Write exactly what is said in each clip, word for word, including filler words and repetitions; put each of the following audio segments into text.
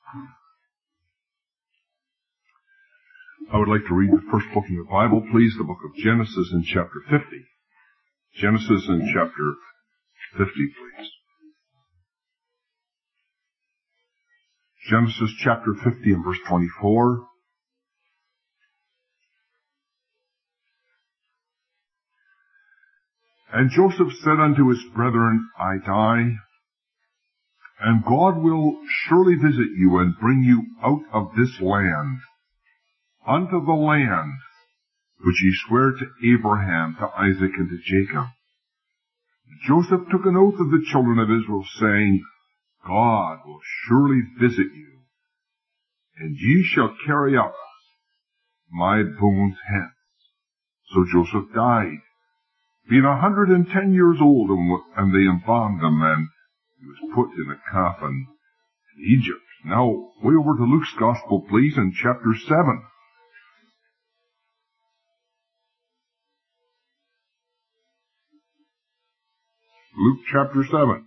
I would like to read the first book in the Bible, please, the book of Genesis in chapter fifty. Genesis in chapter fifty, please. Genesis chapter fifty and verse twenty-four. And Joseph said unto his brethren, I die, and God will surely visit you and bring you out of this land, unto the land which ye sware to Abraham, to Isaac, and to Jacob. Joseph took an oath of the children of Israel, saying, God will surely visit you, and ye shall carry up my bones hence. So Joseph died, being a hundred and ten years old, and they embalmed him, and he was put in a coffin in Egypt. Now, way over to Luke's Gospel, please, in chapter seven. Luke chapter seven.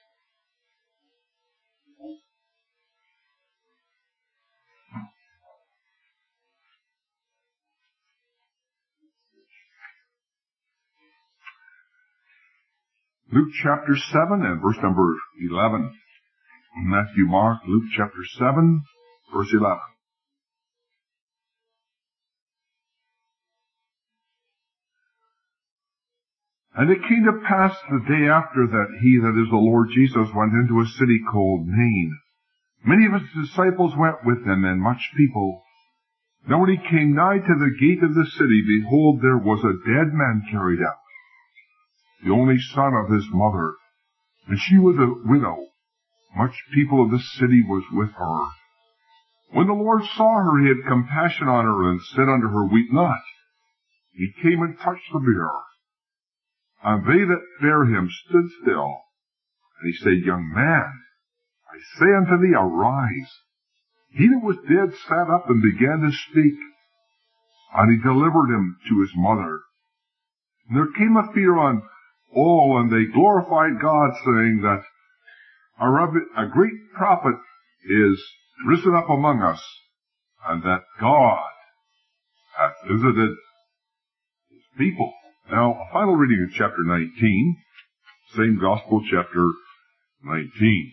Luke chapter seven and verse number eleven. Matthew, Mark, Luke chapter seven, verse eleven. And it came to pass the day after that he, that is the Lord Jesus, went into a city called Nain. Many of his disciples went with him, and much people. Now when he came nigh to the gate of the city, behold, there was a dead man carried out, the only son of his mother, and she was a widow. Much people of the city was with her. When the Lord saw her, he had compassion on her, and said unto her, Weep not. He came and touched the bier, and they that bare him stood still. And he said, Young man, I say unto thee, arise. He that was dead sat up and began to speak, and he delivered him to his mother. And there came a fear on all, and they glorified God, saying that a great prophet is risen up among us, and that God hath visited his people. Now, a final reading of chapter nineteen, same Gospel, chapter nineteen.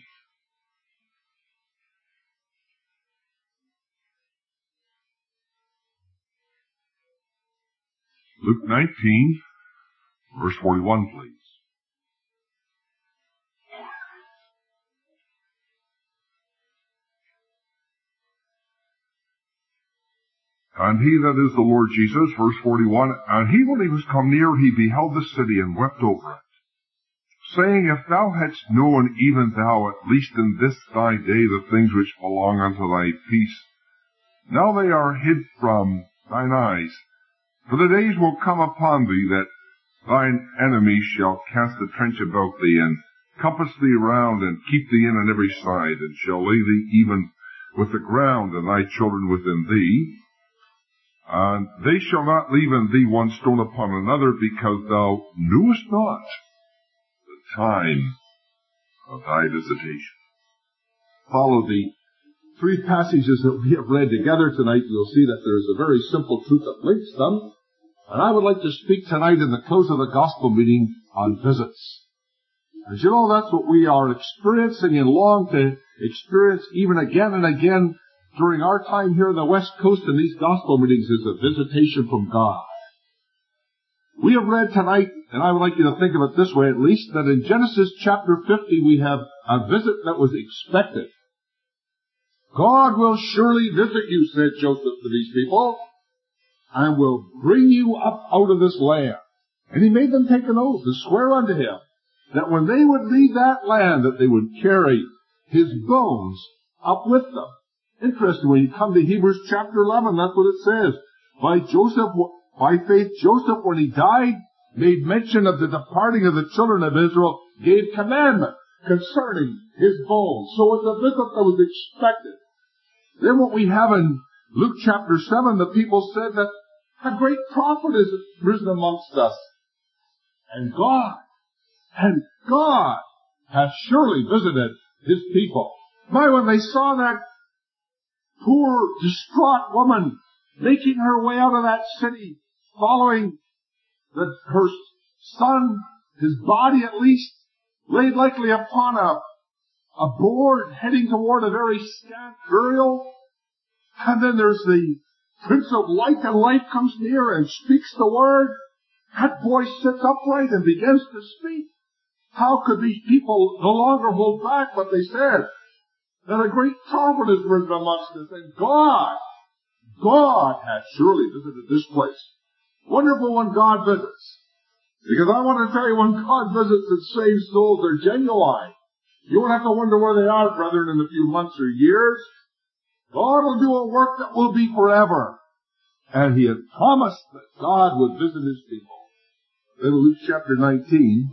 Luke nineteen, verse forty-one, please. And he that is the Lord Jesus, verse forty-one, and he, when he was come near, he beheld the city, and wept over it, saying, If thou hadst known, even thou, at least in this thy day, the things which belong unto thy peace, now they are hid from thine eyes. For the days will come upon thee, that thine enemies shall cast a trench about thee, and compass thee round, and keep thee in on every side, and shall lay thee even with the ground, and thy children within thee. And they shall not leave in thee one stone upon another, because thou knewest not the time of thy visitation. Follow the three passages that we have read together tonight. You'll see that there is a very simple truth that links them. And I would like to speak tonight in the close of the gospel meeting on visits. As you know, that's what we are experiencing and long to experience even again and again during our time here on the West Coast in these gospel meetings, is a visitation from God. We have read tonight, and I would like you to think of it this way at least, that in Genesis chapter fifty we have a visit that was expected. God will surely visit you, said Joseph to these people, and will bring you up out of this land. And he made them take an oath and swear unto him that when they would leave that land, that they would carry his bones up with them. Interesting, when you come to Hebrews chapter eleven, that's what it says. By Joseph, by faith, Joseph, when he died, made mention of the departing of the children of Israel, gave commandment concerning his bones. So it's a visit that was expected. Then what we have in Luke chapter seven, the people said that a great prophet is risen amongst us. And God, and God hath surely visited his people. My, when they saw that poor, distraught woman making her way out of that city, following the, her son, his body at least, laid likely upon a, a board heading toward a very scant burial. And then there's the Prince of Light, and life comes near and speaks the word. That voice sits upright and begins to speak. How could these people no longer hold back what they said? That a great trumpet is risen amongst us, and God, God has surely visited this place. Wonderful when God visits. Because I want to tell you, when God visits and saves souls, they're genuine. You won't have to wonder where they are, brethren, in a few months or years. God will do a work that will be forever. And He had promised that God would visit His people. In Luke chapter nineteen,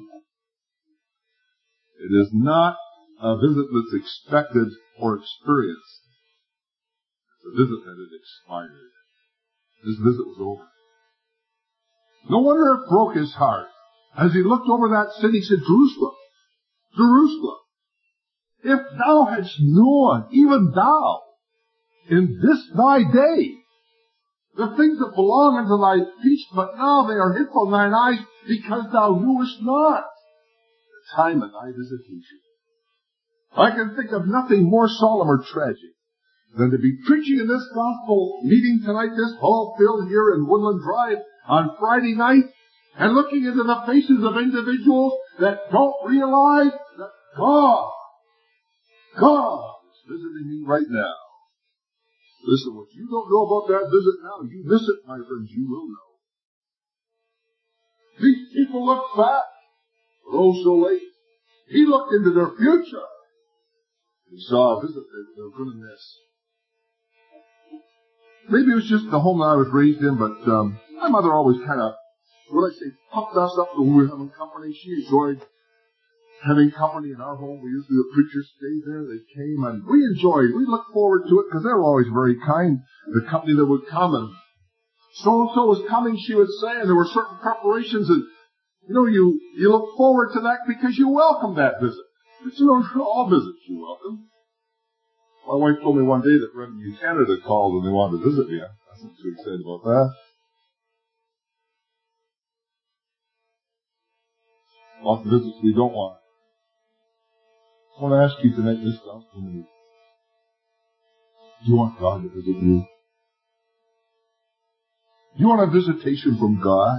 it is not a visit that's expected or experienced. It's a visit that had expired. This visit was over. No wonder it broke his heart. As he looked over that city, he said, Jerusalem, Jerusalem, if thou hadst known, even thou, in this thy day, the things that belong unto thy feast, but now they are hid from thine eyes, because thou knewest not the time of thy visitation. I can think of nothing more solemn or tragic than to be preaching in this gospel meeting tonight, this hall filled here in Woodland Drive on Friday night, and looking into the faces of individuals that don't realize that God, God is visiting me right now. Listen, what you don't know about that visit now, you miss it, my friends, you will know. These people look back, but oh so late. He looked into their future. He saw a visit they were going to miss. Maybe it was just the home that I was raised in, but um, my mother always kind of, what I say, pumped us up when we were having company. She enjoyed having company in our home. We usually, the preachers stayed there. They came, and we enjoyed. We looked forward to it because they were always very kind. The company that would come, and so-and-so was coming, she would say, and there were certain preparations, and you know, you, you look forward to that because you welcome that visit. But you know, all visits you welcome. My wife told me one day that Reverend Canada called and they wanted to visit me. I wasn't too excited about that. Lots of visits we don't want. I want to ask you tonight this gospel meeting. Do you want God to visit you? Do you want a visitation from God?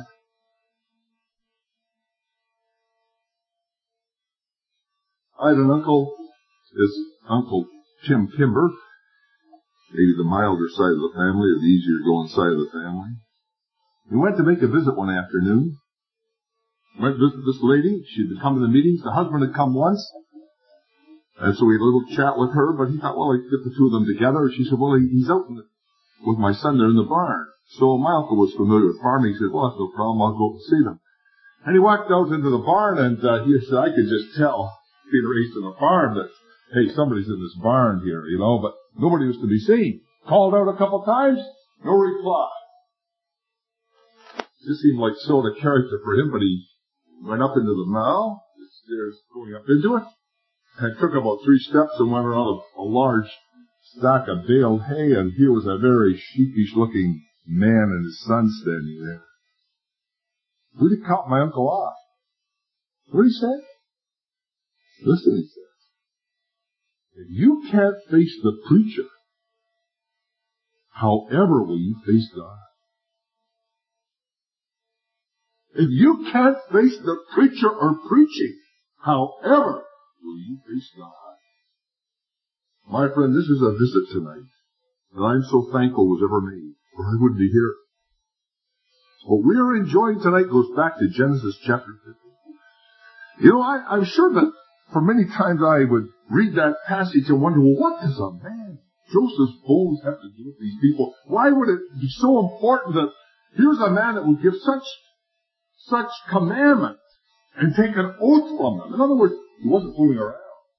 I had an uncle, his uncle Tim Kimber, maybe the milder side of the family, or the easier going side of the family. He went to make a visit one afternoon. Went to visit this lady. She'd come to the meetings. The husband had come once. And so we had a little chat with her, but he thought, well, I'd get the two of them together. She said, well, he's out in the, with my son there in the barn. So my uncle was familiar with farming. He said, well, that's no problem. I'll go and see them. And he walked out into the barn, and uh, he said, I could just tell, being raised in a farm, that, hey, somebody's in this barn here, you know, but nobody was to be seen. Called out a couple times, no reply. This seemed like sort of character for him, but he went up into the mow, the stairs going up into it, and took about three steps and went around a, a large stack of baled hay, and here was a very sheepish-looking man and his son standing there. Really caught my uncle off. What did he say? Listen, he says, if you can't face the preacher, however will you face God? If you can't face the preacher or preaching, however will you face God? My friend, this is a visit tonight that I'm so thankful was ever made, or I wouldn't be here. What we are enjoying tonight goes back to Genesis chapter fifty. You know, I, I'm sure that for many times I would read that passage and wonder, well, what does a man Joseph's bones have to do with these people? Why would it be so important that here's a man that would give such such commandments and take an oath from them? In other words, he wasn't fooling around.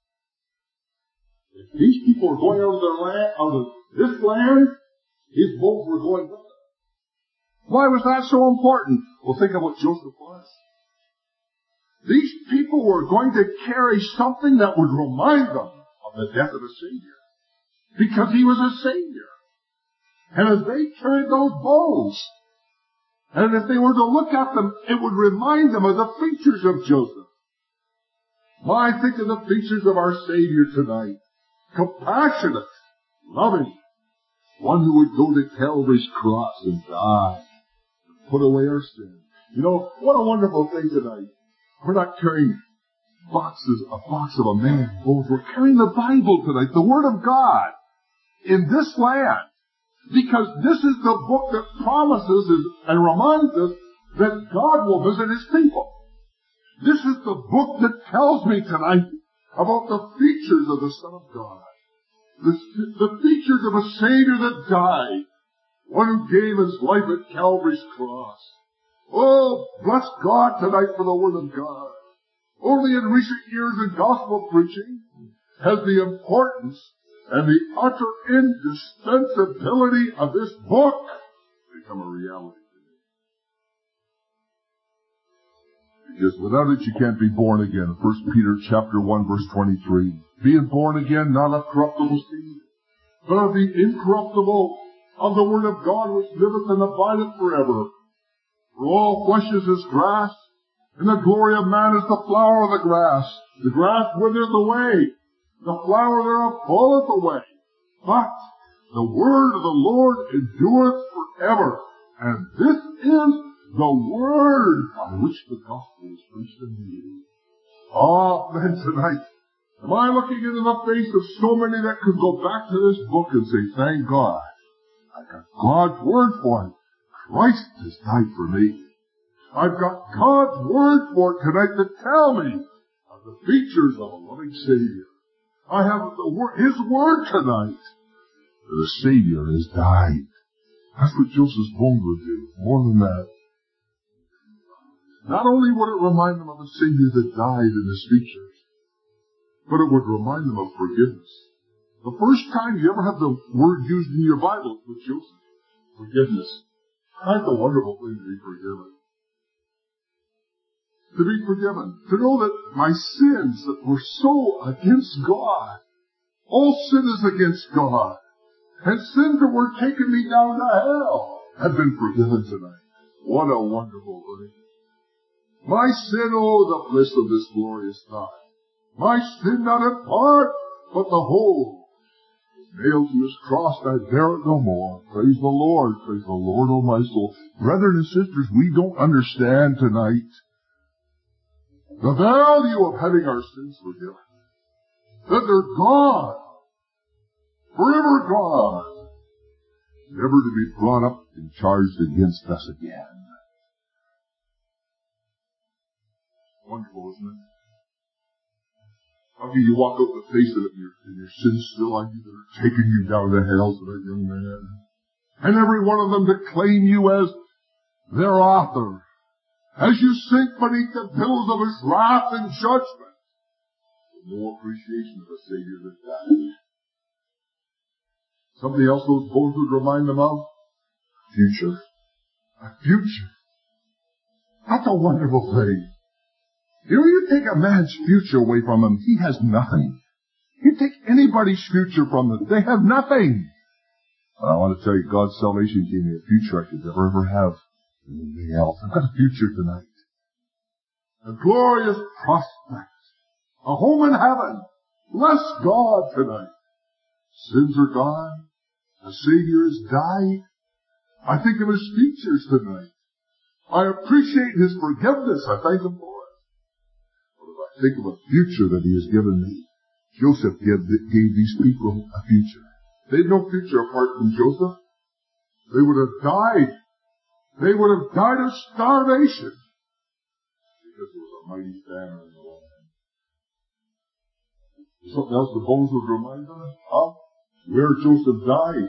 If these people were going out of their land, out of this land, his bones were going with them. Why was that so important? Well, think of what Joseph was. These people were going to carry something that would remind them of the death of the Savior. because he was a Savior. And as they carried those bowls, and if they were to look at them, it would remind them of the features of Joseph. Why, think of the features of our Savior tonight. Compassionate, loving, one who would go to Calvary's cross and die, and put away our sin. You know, what a wonderful thing tonight. We're not carrying boxes, a box of a man's bowls. We're carrying the Bible tonight, the Word of God, in this land. Because this is the book that promises and reminds us that God will visit His people. This is the book that tells me tonight about the features of the Son of God. The, the features of a Savior that died. One who gave His life at Calvary's cross. Oh, bless God tonight for the Word of God. Only in recent years in gospel preaching has the importance and the utter indispensability of this book become a reality today. Because without it you can't be born again. First Peter chapter one verse twenty-three. Being born again, not of corruptible seed, but of the incorruptible, of the Word of God which liveth and abideth forever. For all flesh is as grass, and the glory of man is the flower of the grass. The grass withereth away, the flower thereof falleth away. But the word of the Lord endureth forever. And this is the word by which the gospel is preached unto you. Ah, then tonight, am I looking into the face of so many that could go back to this book and say, thank God, I got God's word for it. Christ has died for me. I've got God's word for it tonight to tell me of the features of a loving Savior. I have the word, His word tonight. The Savior has died. That's what Joseph's bones would do. More than that. Not only would it remind them of a Savior that died in His features, but it would remind them of forgiveness. The first time you ever have the word used in your Bible is with Joseph. Forgiveness. That's a wonderful thing to be forgiven. To be forgiven. To know that my sins that were so against God, all sin is against God, and sins that were taking me down to hell have been forgiven tonight. What a wonderful thing. My sin, oh, the bliss of this glorious thought. My sin not in part, but the whole. Nailed to His cross, I bear it no more. Praise the Lord. Praise the Lord, oh my soul. Brethren and sisters, we don't understand tonight the value of having our sins forgiven. That they're gone. Forever gone. Never to be brought up and charged against us again. Wonderful, isn't it? How can you walk out the face of it and your, and your sins still on you that are taking you down to hell tonight, young man? And every one of them to claim you as their author. As you sink beneath the billows of His wrath and judgment. With no appreciation of a Savior that died. Something else those bones would remind them of? Future. A future. That's a wonderful thing. You know, you take a man's future away from him, he has nothing. You take anybody's future from them, they have nothing. And I want to tell you, God's salvation gave me a future I could never ever have anything else. I've got a future tonight. A glorious prospect. A home in heaven. Bless God tonight. Sins are gone. The Savior has died. I think of His features tonight. I appreciate His forgiveness. I thank Him for it. But if I think of a future that He has given me, Joseph gave, gave these people a future. They had no future apart from Joseph. They would have died. They would have died of starvation. Because there was a mighty famine in the land. Something else the bones would remind them of? Where Joseph died.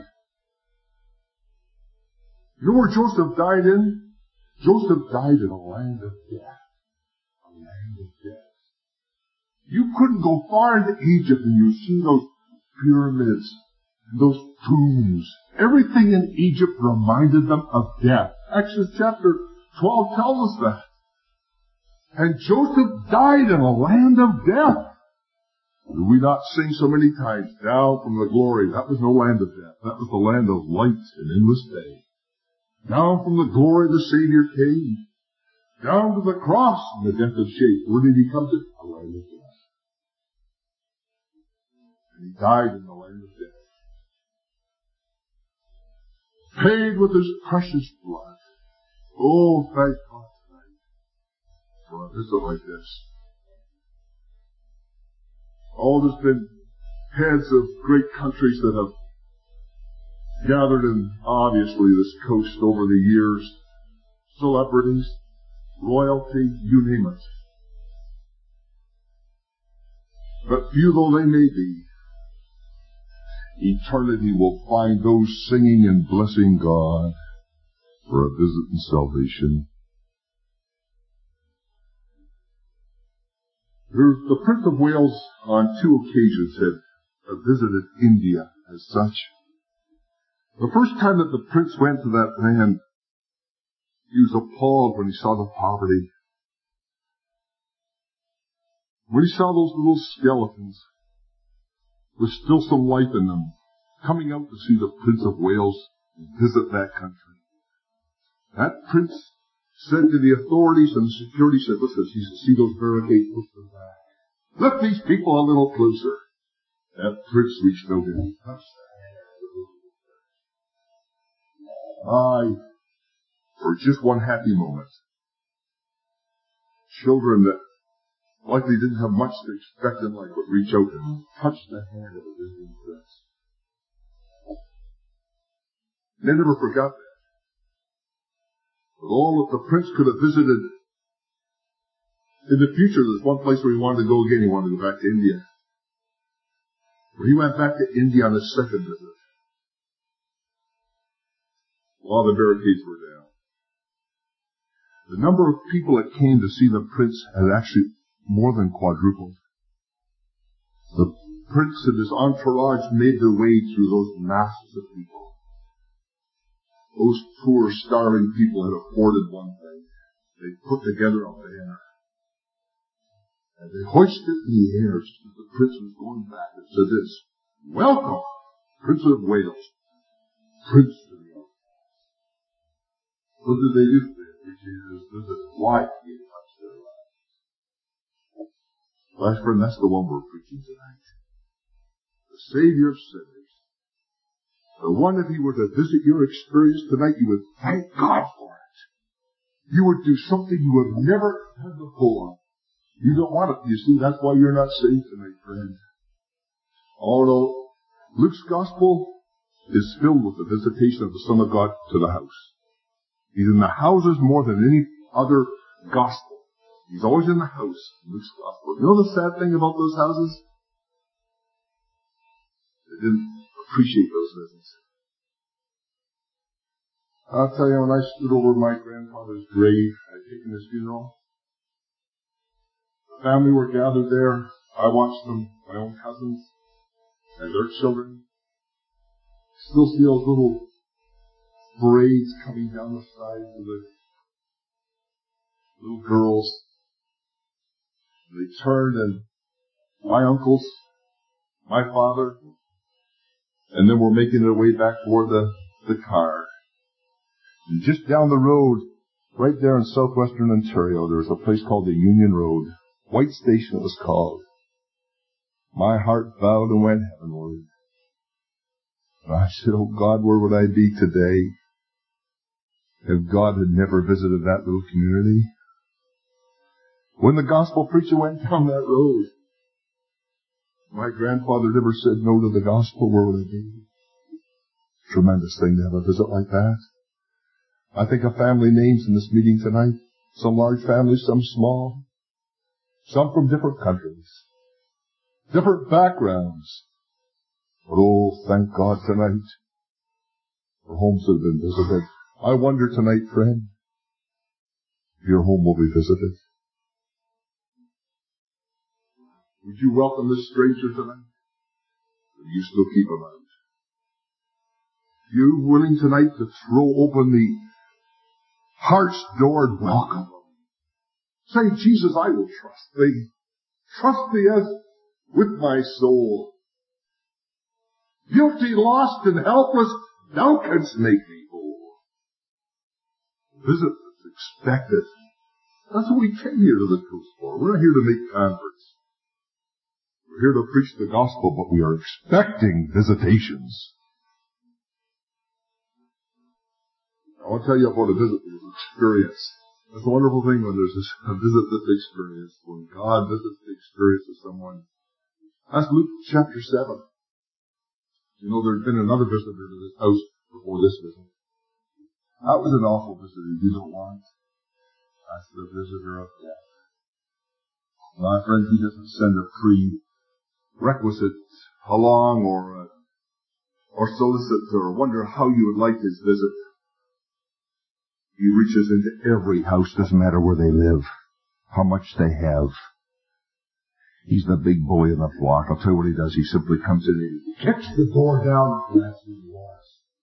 You know where Joseph died in? Joseph died in a land of death. A land of death. You couldn't go far into Egypt and you see those pyramids, and those tombs. Everything in Egypt reminded them of death. Exodus chapter twelve tells us that. And Joseph died in a land of death. Do we not sing so many times, down from the glory? That was no land of death. That was the land of light and endless day. Down from the glory the Savior came. Down to the cross in the death of shame. Where did he come to? A land of death. And he died in the land of death. Paid with his precious blood. Oh, thank God tonight for a visit like this. Oh, there's been heads of great countries that have gathered in, obviously, this coast over the years. Celebrities, royalty, you name it. But few though they may be, eternity will find those singing and blessing God for a visit and salvation. The Prince of Wales on two occasions had visited India as such. The first time that the Prince went to that land, he was appalled when he saw the poverty. When he saw those little skeletons with still some life in them, coming out to see the Prince of Wales visit that country. That prince said to the authorities and the security, said, listen, you see those barricades, push them back. Lift these people a little closer. That prince reached out and touched the hand. I, for just one happy moment, children that likely didn't have much to expect in life would reach out and touch the hand of a visiting prince. They never forgot that. But all that the prince could have visited in the future, there's one place where he wanted to go again. He wanted to go back to India. When he went back to India on his second visit, while the barricades were down, the number of people that came to see the prince had actually more than quadrupled. The prince and his entourage made their way through those masses of people. Those poor, starving people had afforded one thing. They put together a banner. And they hoisted it in the air just as the prince was going back and said this, welcome, Prince of Wales, Prince of Wales. What did they do? They appreciated his visit. Why? He had touched their lives. Last friend, that's the one we're preaching tonight. The Savior of sinners. The one, if he were to visit your experience tonight, you would thank God for it. You would do something you would have never had before. You don't want it. You see, that's why you're not saved tonight, friend. Although Luke's gospel is filled with the visitation of the Son of God to the house. He's in the houses more than any other gospel. He's always in the house, Luke's gospel. You know the sad thing about those houses? They didn't appreciate those visits. I'll tell you, when I stood over my grandfather's grave, I'd taken his funeral. The family were gathered there. I watched them, my own cousins and their children. Still see those little braids coming down the sides of the little girls. They turned, and my uncles, my father, and then we're making their way back toward the, the car. And just down the road, right there in southwestern Ontario, there was a place called the Union Road. White Station it was called. My heart bowed and went heavenward. And I said, oh God, where would I be today if God had never visited that little community? When the gospel preacher went down that road, my grandfather never said no to the gospel. Where would I be? Tremendous thing to have a visit like that. I think of family names in this meeting tonight. Some large families, some small. Some from different countries. Different backgrounds. But oh, thank God tonight for homes that have been visited. I wonder tonight, friend, if your home will be visited. Would you welcome this stranger tonight? Or do you still keep him out? You willing tonight to throw open the heart's door and welcome him? Say, Jesus, I will trust thee. Trust thee as with my soul. Guilty, lost, and helpless, thou canst make me whole. Visit that's expected. That's what we came here to the coast for. We're not here to make converts. We're here to preach the gospel, but we are expecting visitations. I want to tell you about a visit that was experienced. It's a wonderful thing when there's a visit that's experienced, when God visits the experience of someone. That's Luke chapter seven. You know, there had been another visitor to this house before this visit. That was an awful visitor you don't want. That's the visitor of death. My friend, he doesn't send a prerequisite along or, uh, or solicit or wonder how you would like his visit. He reaches into every house, doesn't matter where they live, how much they have. He's the big boy in the flock. I'll tell you what he does. He simply comes in and he kicks the door down and that's who he was.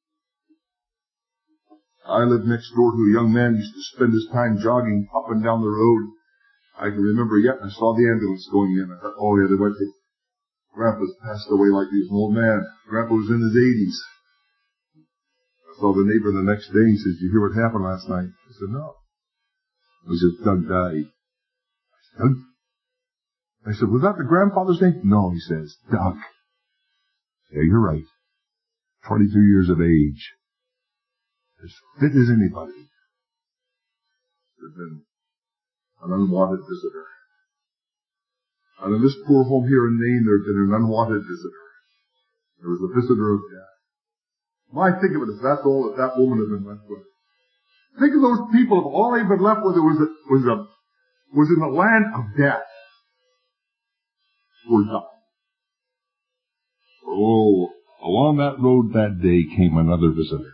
I lived next door to a young man who used to spend his time jogging up and down the road. I can remember yet, I saw the ambulance going in. I thought, oh yeah, they went to, Grandpa's passed away like he was an old man. Grandpa was in his eighties. I saw the neighbor the next day and he says, did you hear what happened last night? I said, no. He says, Doug died. I said, Doug? I said, was that the grandfather's name? No, he says, Doug. Yeah, you're right. twenty-two years of age. As fit as anybody. There's been an unwanted visitor. And in this poor home here in Nain, there had been an unwanted visitor. There was a visitor of death. Why, think of it, if that's all that that woman had been left with. Think of those people, if all they'd been left with was a, was a, was in the land of death. Were dying. Oh, along that road that day came another visitor.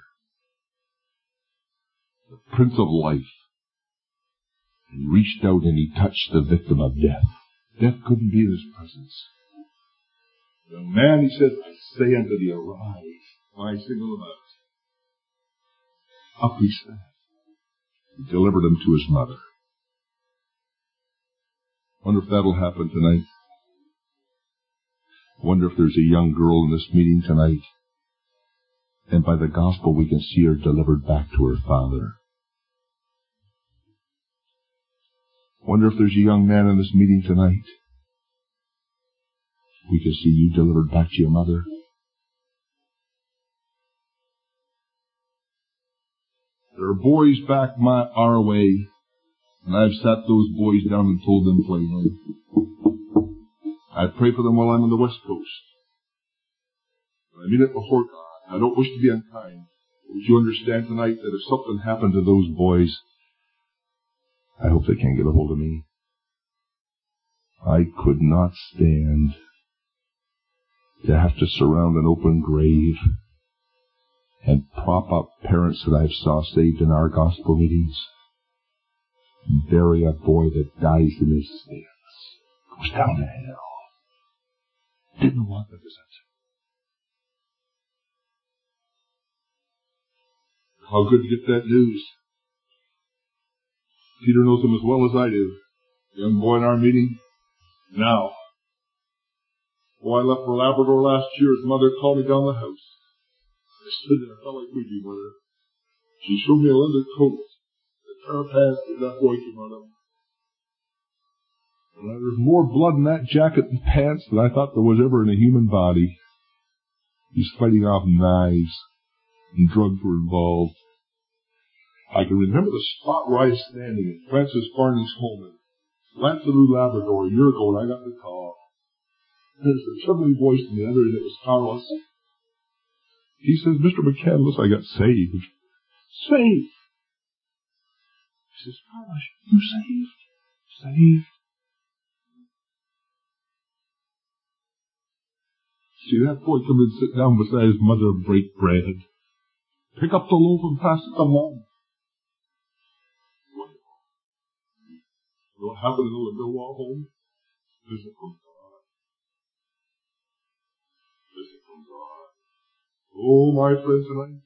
The Prince of Life. And he reached out and he touched the victim of death. Death couldn't be in his presence. The man, he said, I say unto thee, arise. My single about. Up he sat. He delivered him to his mother. Wonder if that'll happen tonight. Wonder if there's a young girl in this meeting tonight, and by the gospel we can see her delivered back to her father. Wonder if there's a young man in this meeting tonight. We can see you delivered back to your mother. There are boys back my, our way, and I've sat those boys down and told them plainly. I pray for them while I'm on the West Coast. I mean it before God. I don't wish to be unkind. Would you understand tonight that if something happened to those boys, I hope they can't get a hold of me. I could not stand to have to surround an open grave and prop up parents that I've saw saved in our gospel meetings, and bury a boy that dies in his sins, goes down to hell. Didn't want the visit. How good to get that news. Peter knows him as well as I do. Young boy in our meeting. Now. Oh, I left for Labrador last year. His mother called me down the house. I stood there. I felt like weepy with her. She showed me a leather coat. The pair of pants that that boy came out of. And there was more blood in that jacket and pants than I thought there was ever in a human body. He's fighting off knives, and drugs were involved. I can remember the spot where I was standing in Francis Barney's home in Lancelot, Labrador, a year ago when I got the call. There's a trembling voice on the other end. It was Carlos. He says, Mister McCandless, I got saved. Saved. He says, Carlos, you saved? Saved. See, that boy come and sit down beside his mother and break bread. Pick up the loaf and pass it to Mom. What happened in the Millwall home? Visit from God. Visit from God. Oh, my friends tonight.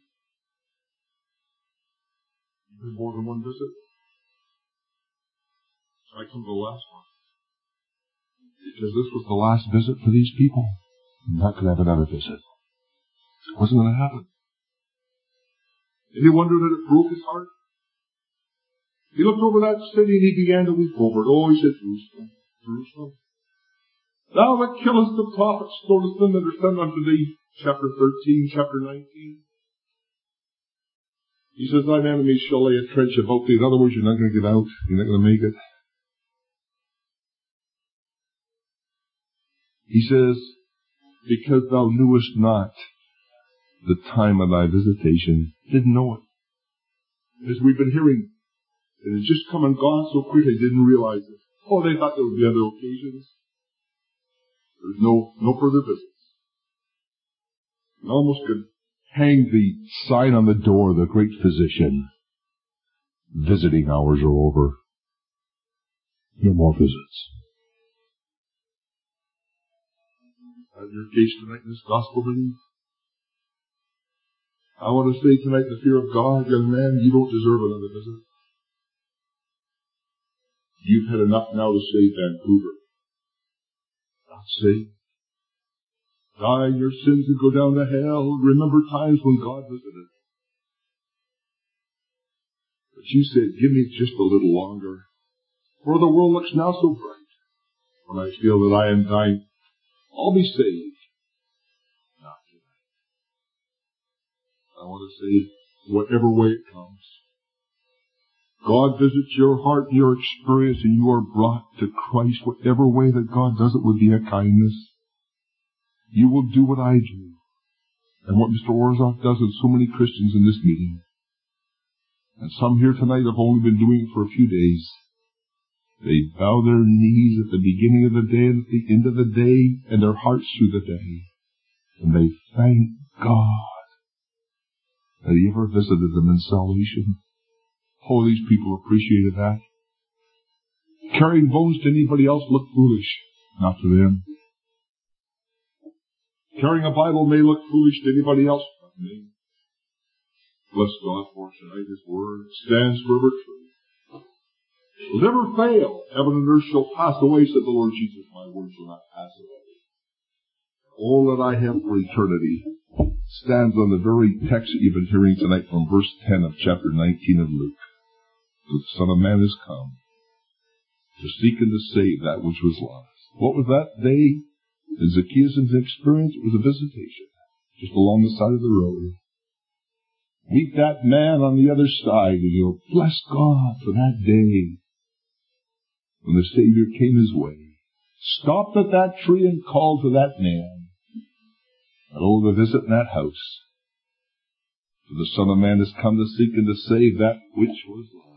You've been more than one visit. I come to the last one. Because this was the last visit for these people. Not going to have another visit. It wasn't going to happen. And he wondered that it broke his heart. He looked over that city and he began to weep over it. Oh, he said, Jerusalem, Jerusalem. Thou that killest the prophets, stonest them that are sent unto thee. Chapter thirteen, chapter nineteen. He says, thine enemies shall lay a trench about thee. In other words, you're not going to get out. You're not going to make it. He says, because thou knewest not the time of thy visitation. Didn't know it. As we've been hearing, it had just come and gone so quick they didn't realize it. Oh, they thought there would be other occasions. There's no, no further visits. You almost could hang the sign on the door, the great physician. Visiting hours are over. No more visits. Is your case tonight in this gospel reading? I want to say tonight, in the fear of God, young man, you don't deserve another visit. You've had enough now to save Vancouver. Not saved. Die in your sins and go down to hell. Remember times when God visited. But you said, give me just a little longer. For the world looks now so bright. When I feel that I am dying, I'll be saved. Not tonight. I want to say, whatever way it comes, God visits your heart and your experience and you are brought to Christ. Whatever way that God does it would be a kindness. You will do what I do. And what Mister Orzach does with so many Christians in this meeting. And some here tonight have only been doing it for a few days. They bow their knees at the beginning of the day and at the end of the day, and their hearts through the day. And they thank God that He ever visited them in salvation. Oh, these people appreciated that. Carrying bones to anybody else looked foolish. Not to them. Carrying a Bible may look foolish to anybody else. Not to me. Bless God for tonight. His Word stands forever true. Will never fail. Heaven and earth shall pass away, said the Lord Jesus. My word shall not pass away. All that I have for eternity stands on the very text that you've been hearing tonight from verse ten of chapter nineteen of Luke. The Son of Man is come to seek and to save that which was lost. What was that day? In Zacchaeus' experience, it was a visitation, just along the side of the road. Meet that man on the other side, and you'll bless God for that day when the Savior came His way. Stopped at that tree and called to that man. And oh, the visit in that house. For the Son of Man has come to seek and to save that which was lost.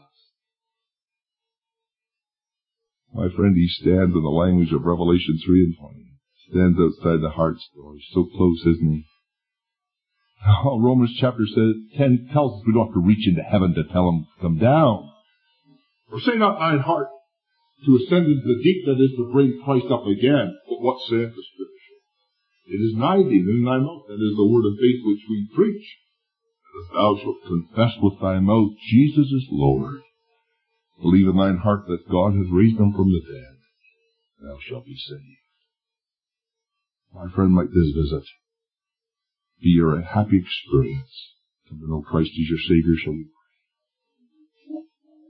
My friend, He stands in the language of Revelation three and twenty. Stands outside the heart's door. He's so close, isn't He? Oh, Romans chapter ten tells us we don't have to reach into heaven to tell Him to come down. For say not thine heart to ascend into the deep, that is to bring Christ up again. But what saith the Scripture? It is nigh thee, and in thy mouth. That is the word of faith which we preach. That if thou shalt confess with thy mouth Jesus is Lord, believe in thine heart that God has raised Him from the dead, thou shalt be saved. My friend, like this visit be your happy experience. Come to know Christ as your Savior, shall we pray?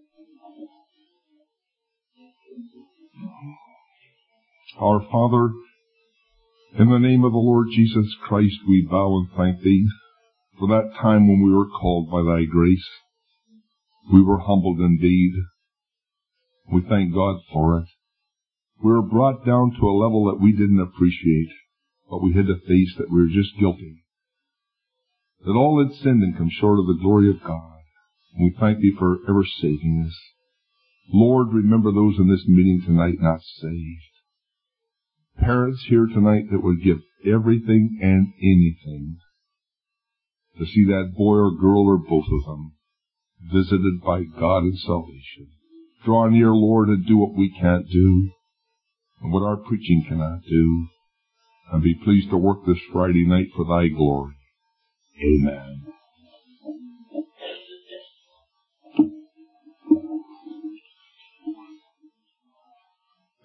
Our Father, in the name of the Lord Jesus Christ, we bow and thank Thee for that time when we were called by Thy grace. We were humbled indeed. We thank God for it. We were brought down to a level that we didn't appreciate, but we had to face that we were just guilty. That all had sinned and come short of the glory of God. And we thank Thee for ever saving us. Lord, remember those in this meeting tonight not saved. Parents here tonight that would give everything and anything to see that boy or girl or both of them visited by God in salvation. Draw near, Lord, and do what we can't do and what our preaching cannot do. And be pleased to work this Friday night for Thy glory. Amen.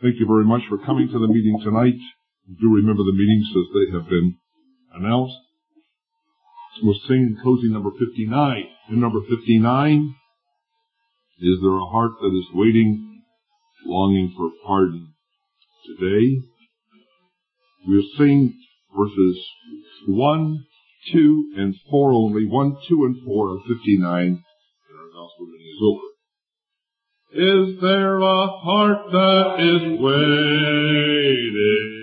Thank you very much for coming to the meeting tonight. Do remember the meetings as they have been announced. We'll sing closing number fifty-nine. In number fifty-nine, is there a heart that is waiting, longing for pardon today? We'll sing verses one, two, and four only. one, two, and four of fifty-nine, and our gospel reading is over. Is there a heart that is waiting?